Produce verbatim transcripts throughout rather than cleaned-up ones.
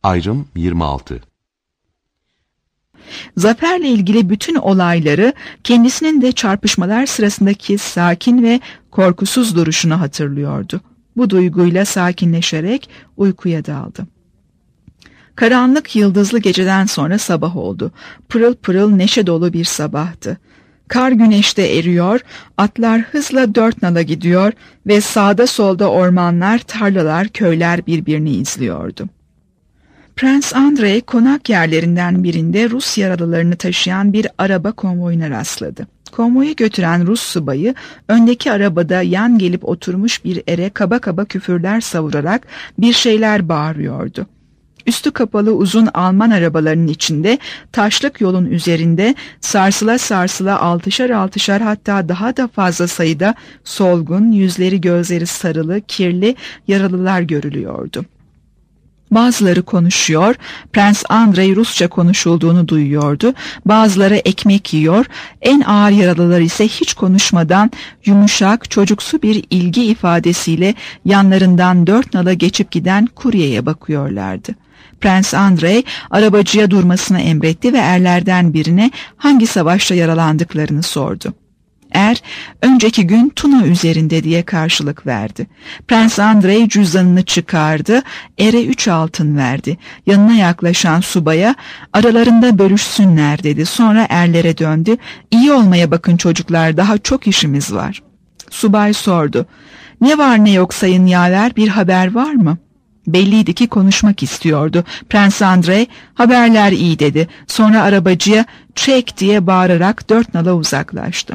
Ayrım yirmi altı. Zaferle ilgili bütün olayları, kendisinin de çarpışmalar sırasındaki sakin ve korkusuz duruşunu hatırlıyordu. Bu duyguyla sakinleşerek uykuya daldı. Karanlık yıldızlı geceden sonra sabah oldu. Pırıl pırıl neşe dolu bir sabahtı. Kar güneşte eriyor, atlar hızla dört nala gidiyor ve sağda solda ormanlar, tarlalar, köyler birbirini izliyordu. Prens Andrei konak yerlerinden birinde Rus yaralılarını taşıyan bir araba konvoyuna rastladı. Konvoyu götüren Rus subayı öndeki arabada yan gelip oturmuş bir ere kaba kaba küfürler savurarak bir şeyler bağırıyordu. Üstü kapalı uzun Alman arabalarının içinde, taşlık yolun üzerinde sarsıla sarsıla altışar altışar, hatta daha da fazla sayıda solgun, yüzleri gözleri sarılı, kirli yaralılar görülüyordu. Bazıları konuşuyor, Prens Andrei Rusça konuşulduğunu duyuyordu, bazıları ekmek yiyor, en ağır yaralılar ise hiç konuşmadan yumuşak, çocuksu bir ilgi ifadesiyle yanlarından dört nala geçip giden kuryeye bakıyorlardı. Prens Andrei arabacıya durmasını emretti ve erlerden birine hangi savaşta yaralandıklarını sordu. Er, önceki gün Tuna üzerinde diye karşılık verdi. Prens Andrei cüzdanını çıkardı, ere üç altın verdi. Yanına yaklaşan subaya, aralarında bölüşsünler dedi. Sonra erlere döndü, iyi olmaya bakın çocuklar, daha çok işimiz var. Subay sordu, ne var ne yok sayın yaver, bir haber var mı? Belliydi ki konuşmak istiyordu. Prens Andrei, haberler iyi dedi. Sonra arabacıya çek diye bağırarak dört nala uzaklaştı.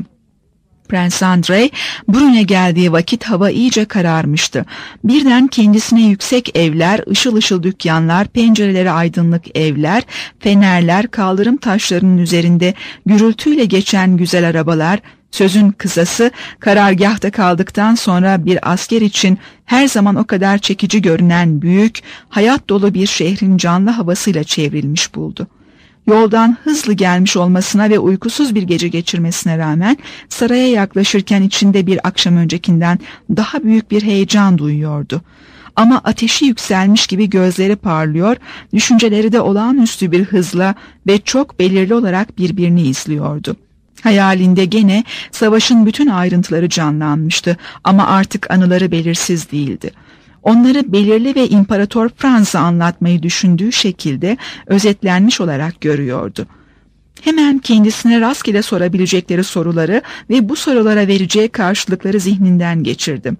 Prens Andrei, Brün'e geldiği vakit hava iyice kararmıştı. Birden kendisine yüksek evler, ışıl ışıl dükkanlar, pencereleri aydınlık evler, fenerler, kaldırım taşlarının üzerinde gürültüyle geçen güzel arabalar, sözün kısası, karargahta kaldıktan sonra bir asker için her zaman o kadar çekici görünen büyük, hayat dolu bir şehrin canlı havasıyla çevrilmiş buldu. Yoldan hızlı gelmiş olmasına ve uykusuz bir gece geçirmesine rağmen saraya yaklaşırken içinde bir akşam öncekinden daha büyük bir heyecan duyuyordu. Ama ateşi yükselmiş gibi gözleri parlıyor, düşünceleri de olağanüstü bir hızla ve çok belirli olarak birbirini izliyordu. Hayalinde gene savaşın bütün ayrıntıları canlanmıştı ama artık anıları belirsiz değildi. Onları belirli ve İmparator Franz'a anlatmayı düşündüğü şekilde özetlenmiş olarak görüyordu. Hemen kendisine rastgele sorabilecekleri soruları ve bu sorulara vereceği karşılıkları zihninden geçirdi.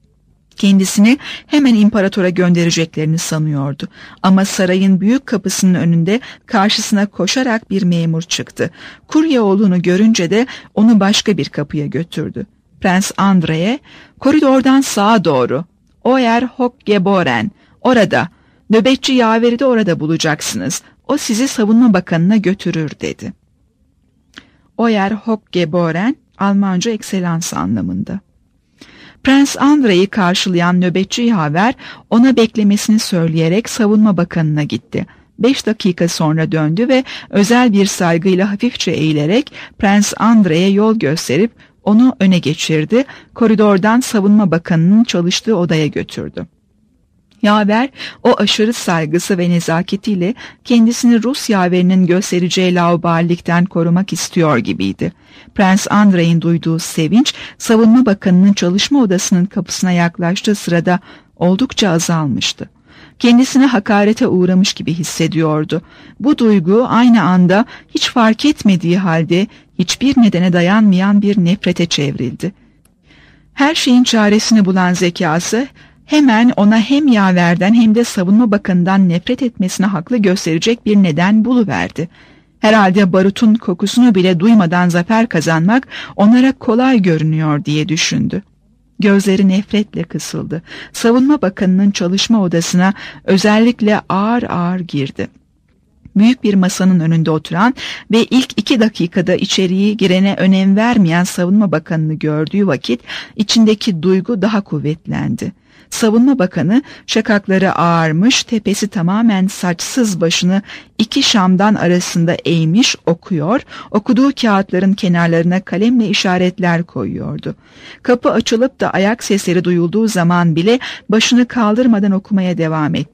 Kendisini hemen imparatora göndereceklerini sanıyordu. Ama sarayın büyük kapısının önünde karşısına koşarak bir memur çıktı. Kurye oğlunu görünce de onu başka bir kapıya götürdü. Prens Andrei'ye, koridordan sağa doğru, Oyer Hockgeboren, orada, nöbetçi yaveri de orada bulacaksınız. O sizi savunma bakanına götürür dedi. Oyer Hockgeboren, Almanca ekselans anlamında. Prens Andrei'yi karşılayan nöbetçi yaver ona beklemesini söyleyerek savunma bakanına gitti. Beş dakika sonra döndü ve özel bir saygıyla hafifçe eğilerek Prens Andrei'ye yol gösterip onu öne geçirdi, koridordan savunma bakanının çalıştığı odaya götürdü. Yaver o aşırı saygısı ve nezaketiyle kendisini Rus yaverinin göstereceği laubalilikten korumak istiyor gibiydi. Prens Andrei'nin duyduğu sevinç, savunma bakanının çalışma odasının kapısına yaklaştığı sırada oldukça azalmıştı. Kendisine hakarete uğramış gibi hissediyordu. Bu duygu aynı anda hiç fark etmediği halde hiçbir nedene dayanmayan bir nefrete çevrildi. Her şeyin çaresini bulan zekası hemen ona hem yaverden hem de savunma bakanından nefret etmesine haklı gösterecek bir neden buluverdi. Herhalde barutun kokusunu bile duymadan zafer kazanmak onlara kolay görünüyor diye düşündü. Gözleri nefretle kısıldı. Savunma bakanının çalışma odasına özellikle ağır ağır girdi. Büyük bir masanın önünde oturan ve ilk iki dakikada içeriye girene önem vermeyen savunma bakanını gördüğü vakit içindeki duygu daha kuvvetlendi. Savunma bakanı şakakları ağarmış, tepesi tamamen saçsız başını iki şamdan arasında eğmiş okuyor, okuduğu kağıtların kenarlarına kalemle işaretler koyuyordu. Kapı açılıp da ayak sesleri duyulduğu zaman bile başını kaldırmadan okumaya devam etti.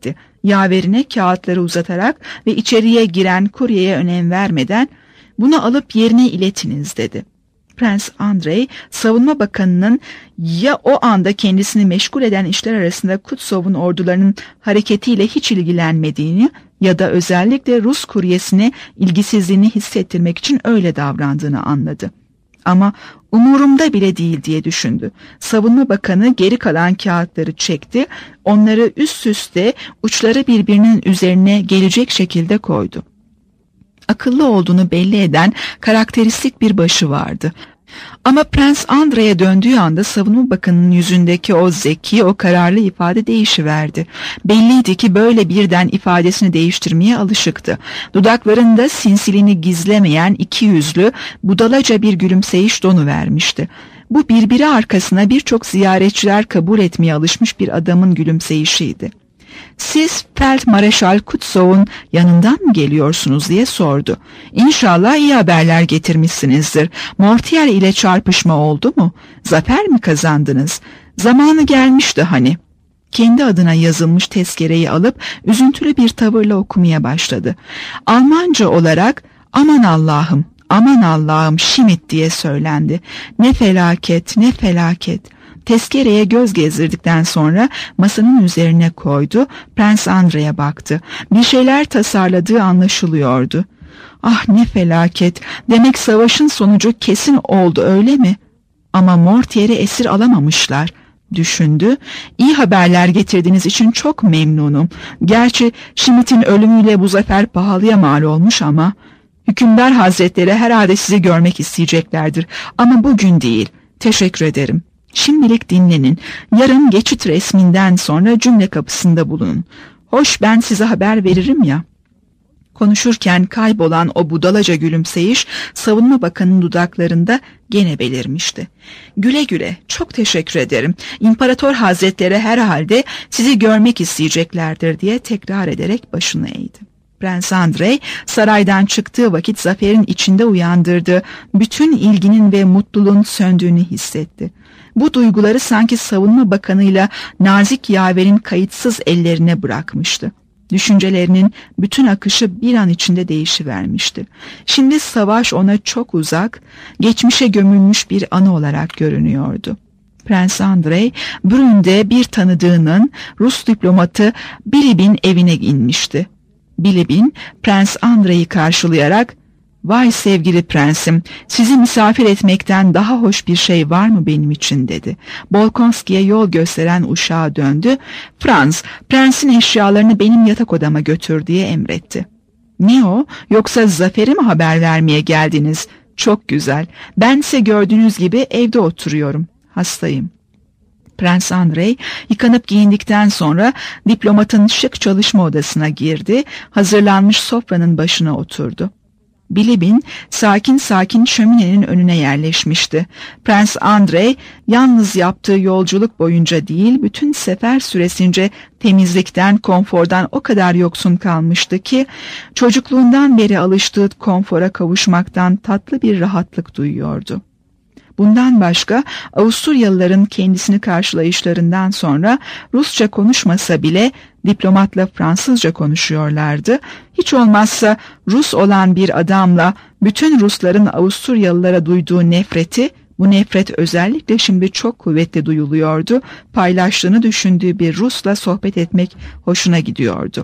Yaverine kağıtları uzatarak ve içeriye giren kuryeye önem vermeden "Bunu alıp yerine iletiniz" dedi. Prens Andrei, Savunma Bakanı'nın ya o anda kendisini meşgul eden işler arasında Kutsov'un ordularının hareketiyle hiç ilgilenmediğini ya da özellikle Rus kuryesine ilgisizliğini hissettirmek için öyle davrandığını anladı. Ama umurumda bile değil diye düşündü. Savunma Bakanı geri kalan kağıtları çekti, onları üst üste uçları birbirinin üzerine gelecek şekilde koydu. Akıllı olduğunu belli eden karakteristik bir başı vardı. Ama Prens Andrei'ye döndüğü anda Savunma Bakanı'nın yüzündeki o zeki, o kararlı ifade değişiverdi. Belliydi ki böyle birden ifadesini değiştirmeye alışıktı. Dudaklarında sinsiliğini gizlemeyen iki yüzlü, budalaca bir gülümseyiş donuvermişti. Bu birbiri arkasına birçok ziyaretçiler kabul etmeye alışmış bir adamın gülümseyişiydi. "Siz Feldmareşal Kutsov'un yanından mı geliyorsunuz?" diye sordu. "İnşallah iyi haberler getirmişsinizdir. Mortier ile çarpışma oldu mu? Zafer mi kazandınız? Zamanı gelmişti hani." Kendi adına yazılmış tezkereyi alıp üzüntülü bir tavırla okumaya başladı. Almanca olarak "Aman Allah'ım, aman Allah'ım Schmidt" diye söylendi. "Ne felaket, ne felaket." Tezkereye göz gezdirdikten sonra masanın üzerine koydu, Prens Andrei'ye baktı. Bir şeyler tasarladığı anlaşılıyordu. "Ah ne felaket, demek savaşın sonucu kesin oldu öyle mi? Ama Mortier'i esir alamamışlar." düşündü. "İyi haberler getirdiğiniz için çok memnunum. Gerçi Schmidt'in ölümüyle bu zafer pahalıya mal olmuş ama hükümdar hazretleri herhalde sizi görmek isteyeceklerdir. Ama bugün değil. Teşekkür ederim. Şimdilik dinlenin. Yarın geçit resminden sonra cümle kapısında bulunun. Hoş, ben size haber veririm ya." Konuşurken kaybolan o budalaca gülümseyiş Savunma Bakanı'nın dudaklarında gene belirmişti. "Güle güle, çok teşekkür ederim. İmparator Hazretleri herhalde sizi görmek isteyeceklerdir" diye tekrar ederek başını eğdi. Prens Andrei saraydan çıktığı vakit zaferin içinde uyandırdığı bütün ilginin ve mutluluğun söndüğünü hissetti. Bu duyguları sanki Savunma Bakanı'yla nazik yaverin kayıtsız ellerine bırakmıştı. Düşüncelerinin bütün akışı bir an içinde değişivermişti. Şimdi savaş ona çok uzak, geçmişe gömülmüş bir anı olarak görünüyordu. Prens Andrei, Brünn'de bir tanıdığının Rus diplomatı Bilibin evine inmişti. Bilibin, Prens Andrei'yi karşılayarak "Vay sevgili prensim, sizi misafir etmekten daha hoş bir şey var mı benim için?" dedi. Bolkonski'ye yol gösteren uşağa döndü. "Franz, prensin eşyalarını benim yatak odama götür" diye emretti. "Ne o? Yoksa zaferi mi haber vermeye geldiniz? Çok güzel. Bense gördüğünüz gibi evde oturuyorum. Hastayım." Prens Andrei yıkanıp giyindikten sonra diplomatın şık çalışma odasına girdi, hazırlanmış sofranın başına oturdu. Bilibin sakin sakin şöminenin önüne yerleşmişti. Prens Andrei yalnız yaptığı yolculuk boyunca değil, bütün sefer süresince temizlikten, konfordan o kadar yoksun kalmıştı ki çocukluğundan beri alıştığı konfora kavuşmaktan tatlı bir rahatlık duyuyordu. Bundan başka Avusturyalıların kendisini karşılayışlarından sonra Rusça konuşmasa bile diplomatla Fransızca konuşuyorlardı. Hiç olmazsa Rus olan bir adamla bütün Rusların Avusturyalılara duyduğu nefreti, bu nefret özellikle şimdi çok kuvvetli duyuluyordu, paylaştığını düşündüğü bir Rus'la sohbet etmek hoşuna gidiyordu.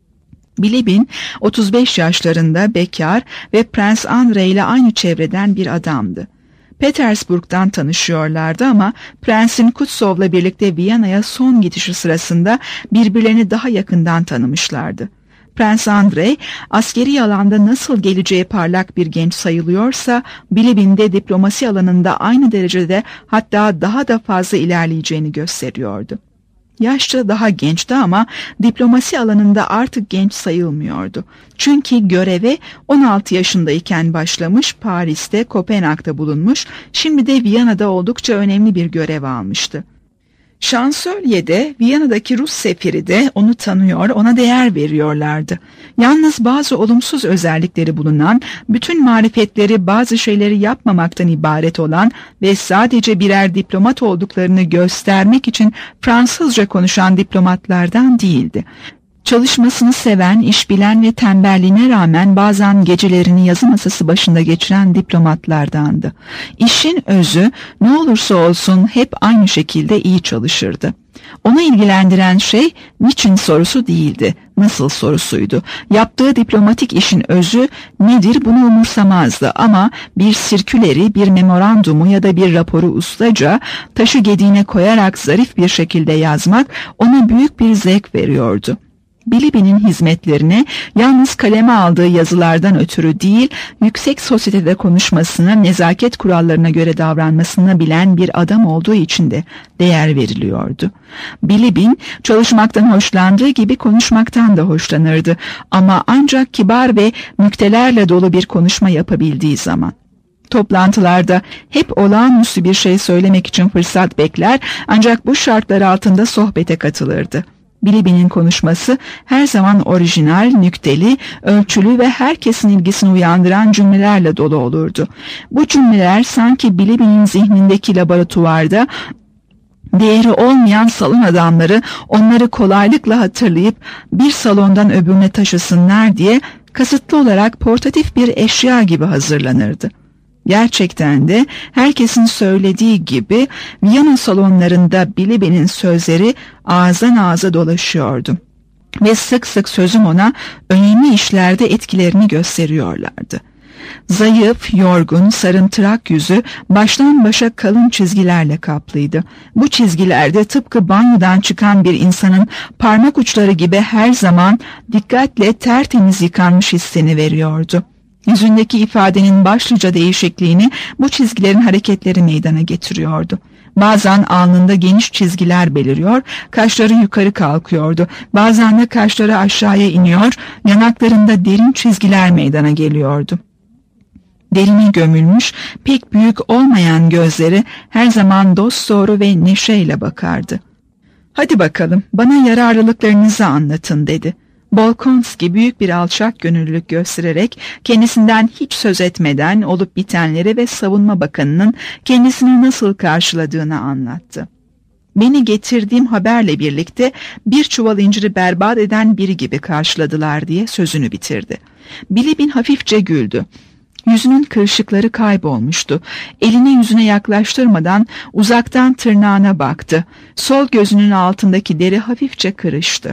Bilibin otuz beş yaşlarında, bekar ve Prens Andrei ile aynı çevreden bir adamdı. Petersburg'dan tanışıyorlardı ama Prensin Kutsov'la birlikte Viyana'ya son gidişi sırasında birbirlerini daha yakından tanımışlardı. Prens Andrei askeri alanda nasıl geleceği parlak bir genç sayılıyorsa, Bilibin de diplomasi alanında aynı derecede, hatta daha da fazla ilerleyeceğini gösteriyordu. Yaşça daha gençti ama diplomasi alanında artık genç sayılmıyordu. Çünkü göreve on altı yaşındayken başlamış, Paris'te, Kopenhag'da bulunmuş, şimdi de Viyana'da oldukça önemli bir görev almıştı. Şansölye de, Viyana'daki Rus sefiri de onu tanıyor, ona değer veriyorlardı. Yalnız bazı olumsuz özellikleri bulunan, bütün marifetleri bazı şeyleri yapmamaktan ibaret olan ve sadece birer diplomat olduklarını göstermek için Fransızca konuşan diplomatlardan değildi. Çalışmasını seven, iş bilen ve tembelliğine rağmen bazen gecelerini yazı masası başında geçiren diplomatlardandı. İşin özü ne olursa olsun hep aynı şekilde iyi çalışırdı. Onu ilgilendiren şey niçin sorusu değildi, nasıl sorusuydu. Yaptığı diplomatik işin özü nedir bunu umursamazdı ama bir sirküleri, bir memorandumu ya da bir raporu ustaca taşı gediğine koyarak zarif bir şekilde yazmak ona büyük bir zevk veriyordu. Bilibinin hizmetlerine yalnız kaleme aldığı yazılardan ötürü değil, yüksek sosyetede konuşmasına, nezaket kurallarına göre davranmasını bilen bir adam olduğu için de değer veriliyordu. Bilibin çalışmaktan hoşlandığı gibi konuşmaktan da hoşlanırdı ama ancak kibar ve nüktelerle dolu bir konuşma yapabildiği zaman. Toplantılarda hep olağanüstü bir şey söylemek için fırsat bekler ancak bu şartlar altında sohbete katılırdı. Bilibinin konuşması her zaman orijinal, nükteli, ölçülü ve herkesin ilgisini uyandıran cümlelerle dolu olurdu. Bu cümleler sanki Bilibinin zihnindeki laboratuvarda değeri olmayan salon adamları onları kolaylıkla hatırlayıp bir salondan öbürüne taşısınlar diye kasıtlı olarak portatif bir eşya gibi hazırlanırdı. Gerçekten de herkesin söylediği gibi Viyana salonlarında Bilibinin sözleri ağızdan ağza dolaşıyordu. Ve sık sık sözüm ona önemli işlerde etkilerini gösteriyorlardı. Zayıf, yorgun, sarımtırak yüzü baştan başa kalın çizgilerle kaplıydı. Bu çizgilerde tıpkı banyodan çıkan bir insanın parmak uçları gibi her zaman dikkatle tertemiz yıkanmış hissini veriyordu. Yüzündeki ifadenin başlıca değişikliğini bu çizgilerin hareketleri meydana getiriyordu. Bazen alnında geniş çizgiler beliriyor, kaşları yukarı kalkıyordu. Bazen de kaşları aşağıya iniyor, yanaklarında derin çizgiler meydana geliyordu. Derine gömülmüş, pek büyük olmayan gözleri her zaman dosdoğru ve neşeyle bakardı. "Hadi bakalım, bana yararlılıklarınızı anlatın," dedi. Bolkonski büyük bir alçak gönüllülük göstererek kendisinden hiç söz etmeden olup bitenleri ve savunma bakanının kendisini nasıl karşıladığını anlattı. "Beni getirdiğim haberle birlikte bir çuval inciri berbat eden biri gibi karşıladılar," diye sözünü bitirdi. Bilibin hafifçe güldü. Yüzünün kırışıkları kaybolmuştu. Elini yüzüne yaklaştırmadan uzaktan tırnağına baktı. Sol gözünün altındaki deri hafifçe kırıştı.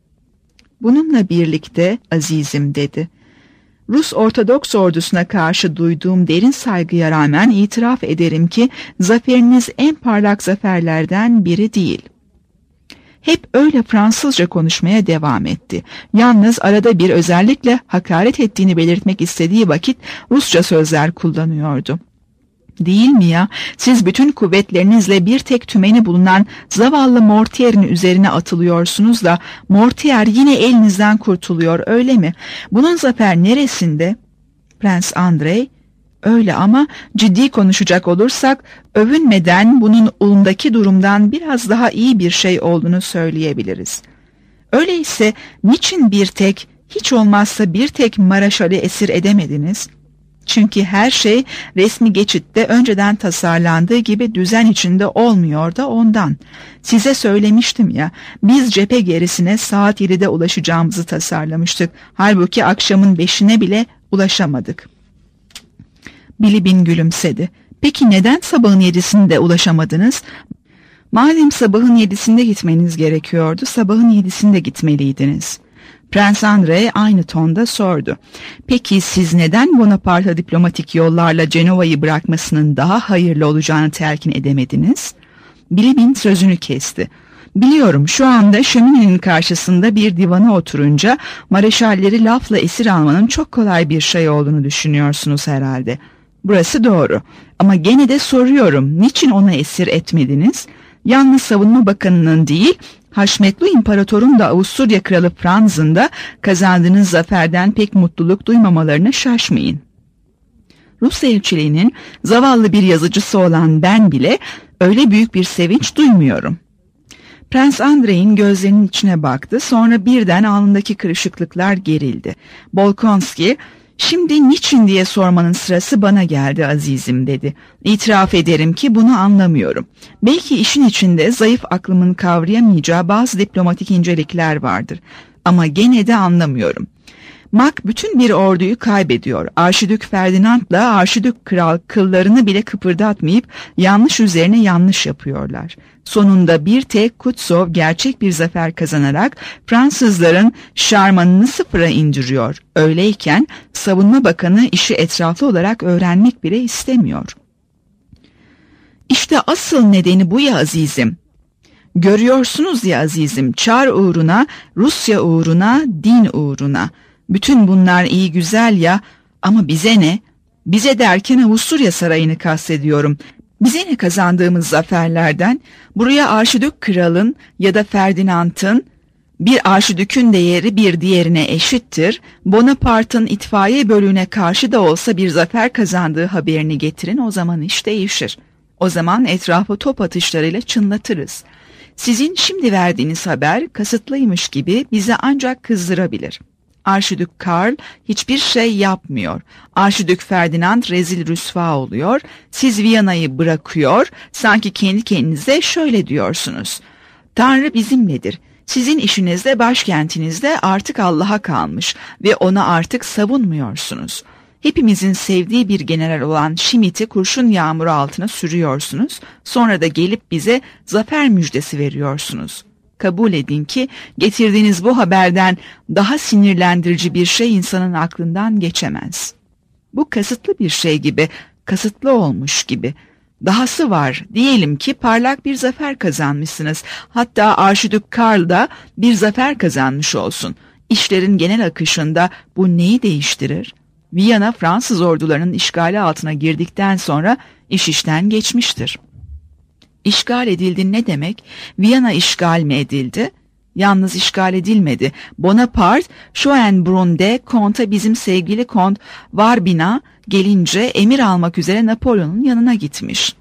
"Bununla birlikte azizim," dedi. "Rus Ortodoks ordusuna karşı duyduğum derin saygıya rağmen itiraf ederim ki zaferiniz en parlak zaferlerden biri değil." Hep öyle Fransızca konuşmaya devam etti. Yalnız arada bir özellikle hakaret ettiğini belirtmek istediği vakit Rusça sözler kullanıyordu. "Değil mi ya? Siz bütün kuvvetlerinizle bir tek tümeni bulunan zavallı Mortier'in üzerine atılıyorsunuz da Mortier yine elinizden kurtuluyor, öyle mi? Bunun zafer neresinde?" Prens Andrei, "Öyle ama ciddi konuşacak olursak övünmeden bunun Ulm'daki durumdan biraz daha iyi bir şey olduğunu söyleyebiliriz. Öyleyse niçin bir tek, hiç olmazsa bir tek Maraşal'i esir edemediniz? Çünkü her şey resmi geçitte önceden tasarlandığı gibi düzen içinde olmuyor da ondan. Size söylemiştim ya, biz cephe gerisine saat yedide ulaşacağımızı tasarlamıştık. Halbuki akşamın beşine bile ulaşamadık." Bilibin gülümsedi. "Peki neden sabahın yedisinde ulaşamadınız?" "Madem sabahın yedisinde gitmeniz gerekiyordu, sabahın yedisinde gitmeliydiniz." Prens Andrei aynı tonda sordu. "Peki siz neden Bonaparte diplomatik yollarla Cenova'yı bırakmasının daha hayırlı olacağını telkin edemediniz?" Bilibin sözünü kesti. "Biliyorum, şu anda şöminenin karşısında bir divana oturunca mareşalleri lafla esir almanın çok kolay bir şey olduğunu düşünüyorsunuz herhalde. Burası doğru. Ama gene de soruyorum, niçin onu esir etmediniz? Yalnız savunma bakanının değil, Haşmetli İmparator'un da Avusturya Kralı Franz'ın da kazandığınız zaferden pek mutluluk duymamalarına şaşmayın. Rus elçiliğinin zavallı bir yazıcısı olan ben bile öyle büyük bir sevinç duymuyorum." Prens Andrei'nin gözlerinin içine baktı, sonra birden alnındaki kırışıklıklar gerildi. Bolkonski, "Şimdi niçin diye sormanın sırası bana geldi azizim," dedi. "İtiraf ederim ki bunu anlamıyorum. Belki işin içinde zayıf aklımın kavrayamayacağı bazı diplomatik incelikler vardır. Ama gene de anlamıyorum. Mac bütün bir orduyu kaybediyor. Arşidük Ferdinand'la Arşidük Kral kıllarını bile kıpırdatmayıp yanlış üzerine yanlış yapıyorlar. Sonunda bir tek Kutsov gerçek bir zafer kazanarak Fransızların şarmanını sıfıra indiriyor. Öyleyken Savunma Bakanı işi etraflı olarak öğrenmek bile istemiyor. İşte asıl nedeni bu ya azizim. Görüyorsunuz ya azizim, Çar uğruna, Rusya uğruna, din uğruna. Bütün bunlar iyi güzel ya, ama bize ne? Bize derken Avusturya Sarayı'nı kastediyorum. Bize ne kazandığımız zaferlerden? Buraya Arşidük Kral'ın ya da Ferdinand'ın, bir arşidükün değeri bir diğerine eşittir. Bonaparte'ın itfaiye bölüğüne karşı da olsa bir zafer kazandığı haberini getirin, o zaman iş değişir. O zaman etrafı top atışlarıyla çınlatırız. Sizin şimdi verdiğiniz haber kasıtlıymış gibi bizi ancak kızdırabilir. Arşidük Karl hiçbir şey yapmıyor. Arşidük Ferdinand rezil rüsva oluyor. Siz Viyana'yı bırakıyor. Sanki kendi kendinize şöyle diyorsunuz: Tanrı bizimledir. Sizin işinizde başkentinizde artık Allah'a kalmış ve ona artık savunmuyorsunuz. Hepimizin sevdiği bir general olan Schmidt'i kurşun yağmuru altına sürüyorsunuz. Sonra da gelip bize zafer müjdesi veriyorsunuz. Kabul edin ki getirdiğiniz bu haberden daha sinirlendirici bir şey insanın aklından geçemez. Bu kasıtlı bir şey gibi, kasıtlı olmuş gibi. Dahası var, diyelim ki parlak bir zafer kazanmışsınız. Hatta Arşidük Karl da bir zafer kazanmış olsun. İşlerin genel akışında bu neyi değiştirir? Viyana Fransız ordularının işgali altına girdikten sonra iş işten geçmiştir. İşgal edildi ne demek? Viyana işgal mi edildi? Yalnız işgal edilmedi. Bonaparte, Schönbrunnn'de konta bizim sevgili kont Warbina gelince emir almak üzere Napolyon'un yanına gitmiş.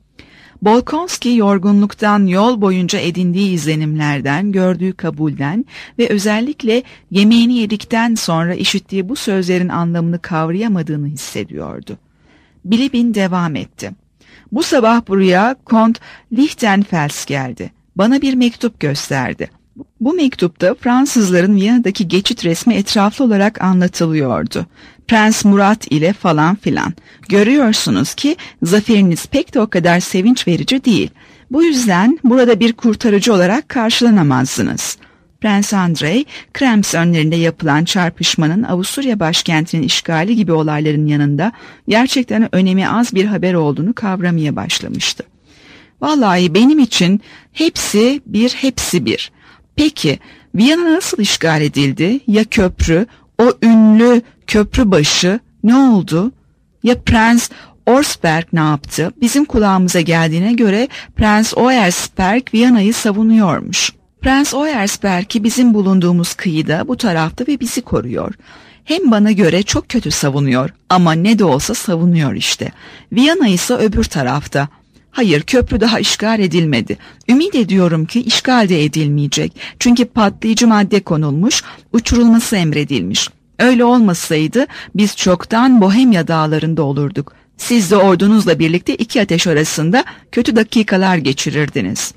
Bolkonski yorgunluktan, yol boyunca edindiği izlenimlerden, gördüğü kabulden ve özellikle yemeğini yedikten sonra işittiği bu sözlerin anlamını kavrayamadığını hissediyordu. Bilibin devam etti. Bu sabah buraya Kont Lichtenfels geldi. Bana bir mektup gösterdi. Bu mektupta Fransızların Viyana'daki geçit resmi etraflı olarak anlatılıyordu. Prens Murat ile falan filan. Görüyorsunuz ki zaferiniz pek de o kadar sevinç verici değil. Bu yüzden burada bir kurtarıcı olarak karşılanamazsınız. Prens Andrei, Krems önlerinde yapılan çarpışmanın Avusturya başkentinin işgali gibi olayların yanında gerçekten önemi az bir haber olduğunu kavramaya başlamıştı. Vallahi benim için hepsi bir, hepsi bir. Peki Viyana nasıl işgal edildi? Ya köprü, o ünlü köprübaşı ne oldu? Ya Prens Oersperg ne yaptı? Bizim kulağımıza geldiğine göre Prens Oersperg Viyana'yı savunuyormuş. Prens Oersperg'i bizim bulunduğumuz kıyıda, bu tarafta ve bizi koruyor. Hem bana göre çok kötü savunuyor ama ne de olsa savunuyor işte. Viyana ise öbür tarafta. Hayır, köprü daha işgal edilmedi. Ümit ediyorum ki işgal de edilmeyecek. Çünkü patlayıcı madde konulmuş, uçurulması emredilmiş. Öyle olmasaydı biz çoktan Bohemya dağlarında olurduk. Siz de ordunuzla birlikte iki ateş arasında kötü dakikalar geçirirdiniz.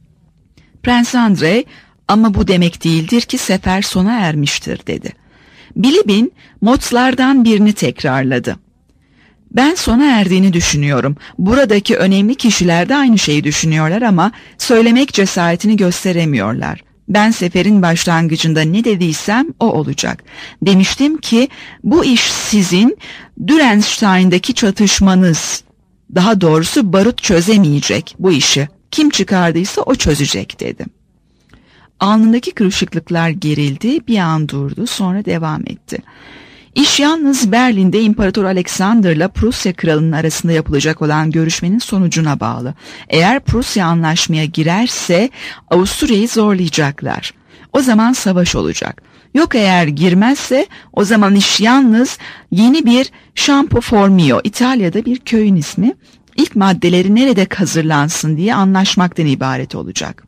Prens Andrei, ama bu demek değildir ki sefer sona ermiştir dedi. Bilibin motslardan birini tekrarladı. Ben sona erdiğini düşünüyorum. Buradaki önemli kişiler de aynı şeyi düşünüyorlar ama söylemek cesaretini gösteremiyorlar. Ben seferin başlangıcında ne dediysem o olacak. Demiştim ki bu iş sizin Dürrenstein'daki çatışmanız. Daha doğrusu barut çözemeyecek bu işi. Kim çıkardıysa o çözecek dedim. Alnındaki kırışıklıklar gerildi, bir an durdu, sonra devam etti. İş yalnız Berlin'de İmparator Alexander'la Prusya Kralı'nın arasında yapılacak olan görüşmenin sonucuna bağlı. Eğer Prusya anlaşmaya girerse Avusturya'yı zorlayacaklar. O zaman savaş olacak. Yok eğer girmezse o zaman iş yalnız yeni bir Campo Formio, İtalya'da bir köyün ismi, ilk maddeleri nerede hazırlansın diye anlaşmaktan ibaret olacak.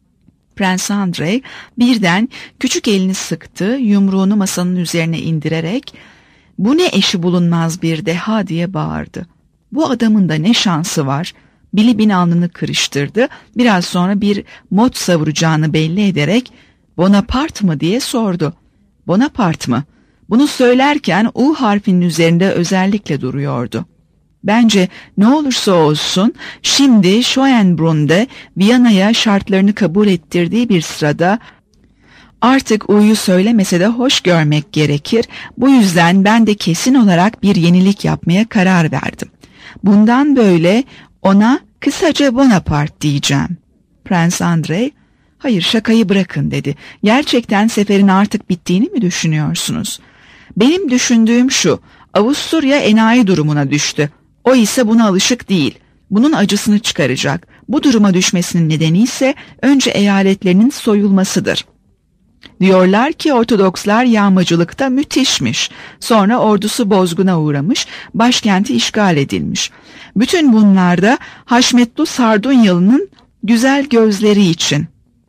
Prens Andrei birden küçük elini sıktı, yumruğunu masanın üzerine indirerek "Bu ne eşi bulunmaz bir deha!" diye bağırdı. Bu adamın da ne şansı var? Bilibin alnını kırıştırdı. Biraz sonra bir mot savuracağını belli ederek Bonaparte mı diye sordu. Bonaparte mı? Bunu söylerken U harfinin üzerinde özellikle duruyordu. Bence ne olursa olsun şimdi Schönbrunn Viyana'ya şartlarını kabul ettirdiği bir sırada artık U'yu söylemese de hoş görmek gerekir. Bu yüzden ben de kesin olarak bir yenilik yapmaya karar verdim. Bundan böyle ona kısaca Bonaparte diyeceğim. Prens Andrei, hayır şakayı bırakın dedi. Gerçekten seferin artık bittiğini mi düşünüyorsunuz? Benim düşündüğüm şu, Avusturya enayi durumuna düştü. O ise buna alışık değil. Bunun acısını çıkaracak. Bu duruma düşmesinin nedeni ise önce eyaletlerinin soyulmasıdır. Diyorlar ki Ortodokslar yağmacılıkta müthişmiş. Sonra ordusu bozguna uğramış, başkenti işgal edilmiş. Bütün bunlar da Haşmetlu Sardunyalı'nın güzel gözleri için.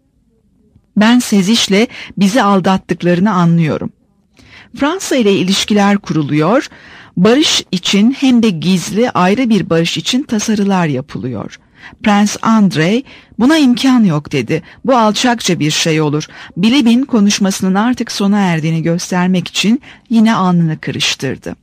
Ben Seziş'le bizi aldattıklarını anlıyorum. Fransa ile ilişkiler kuruluyor, barış için hem de gizli ayrı bir barış için tasarılar yapılıyor. Prens Andrei buna imkan yok dedi. Bu alçakça bir şey olur. Bilibin konuşmasının artık sona erdiğini göstermek için yine alnını kırıştırdı.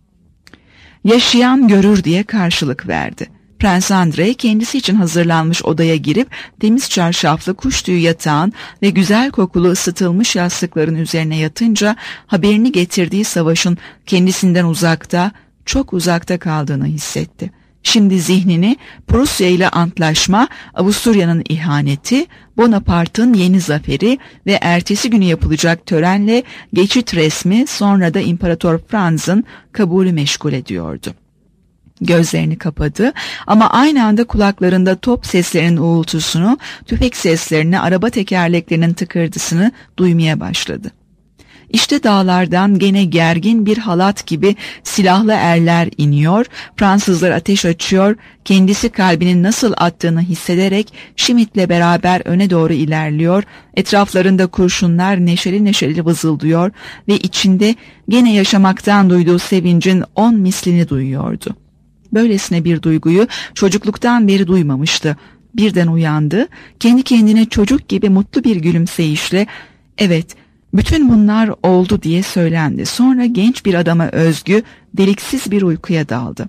Yaşayan görür diye karşılık verdi. Prens Andrei kendisi için hazırlanmış odaya girip temiz çarşaflı kuş tüyü yatağın ve güzel kokulu ısıtılmış yastıkların üzerine yatınca haberini getirdiği savaşın kendisinden uzakta, çok uzakta kaldığını hissetti. Şimdi zihnini Prusya ile antlaşma, Avusturya'nın ihaneti, Bonaparte'ın yeni zaferi ve ertesi günü yapılacak törenle geçit resmi, sonra da İmparator Franz'ın kabulü meşgul ediyordu. Gözlerini kapadı ama aynı anda kulaklarında top seslerinin uğultusunu, tüfek seslerini, araba tekerleklerinin tıkırdısını duymaya başladı. İşte dağlardan gene gergin bir halat gibi silahlı erler iniyor, Fransızlar ateş açıyor, kendisi kalbinin nasıl attığını hissederek Schmidt'le beraber öne doğru ilerliyor, etraflarında kurşunlar neşeli neşeli vızıldıyor ve içinde gene yaşamaktan duyduğu sevincin on mislini duyuyordu. Böylesine bir duyguyu çocukluktan beri duymamıştı. Birden uyandı, kendi kendine çocuk gibi mutlu bir gülümseyişle, evet, bütün bunlar oldu diye söylendi. Sonra genç bir adama özgü, deliksiz bir uykuya daldı.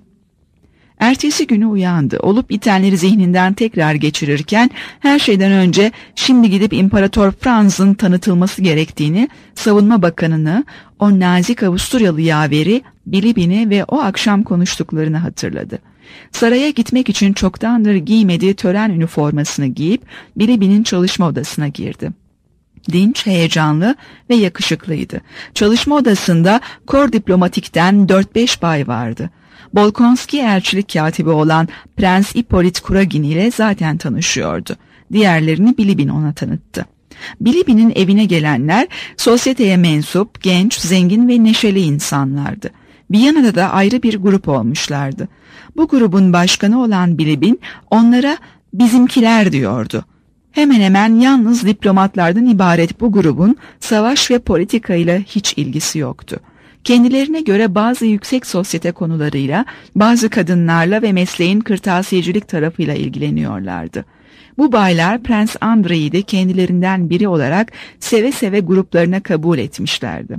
Ertesi günü uyandı. Olup bitenleri zihninden tekrar geçirirken her şeyden önce şimdi gidip İmparator Franz'ın tanıtılması gerektiğini, Savunma Bakanını, o nazik Avusturyalı yaveri Bilibin'i ve o akşam konuştuklarını hatırladı. Saraya gitmek için çoktandır giymediği tören üniformasını giyip Bilibin'in çalışma odasına girdi. Dinç, heyecanlı ve yakışıklıydı. Çalışma odasında kor diplomatikten dört beş bay vardı. Bolkonski elçilik katibi olan Prens Hippolyte Kuragin ile zaten tanışıyordu. Diğerlerini Bilibin ona tanıttı. Bilibin'in evine gelenler sosyeteye mensup, genç, zengin ve neşeli insanlardı. Viyana'da da ayrı bir grup olmuşlardı. Bu grubun başkanı olan Bilibin onlara bizimkiler diyordu. Hemen hemen yalnız diplomatlardan ibaret bu grubun savaş ve politikayla hiç ilgisi yoktu. Kendilerine göre bazı yüksek sosyete konularıyla, bazı kadınlarla ve mesleğin kırtasiyecilik tarafıyla ilgileniyorlardı. Bu baylar Prens Andrei'yi de kendilerinden biri olarak seve seve gruplarına kabul etmişlerdi.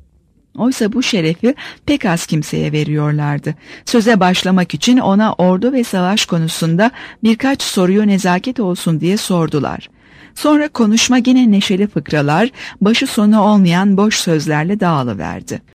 Oysa bu şerefi pek az kimseye veriyorlardı. Söze başlamak için ona ordu ve savaş konusunda birkaç soruyu nezaket olsun diye sordular. Sonra konuşma yine neşeli fıkralar, başı sonu olmayan boş sözlerle dağılıverdi.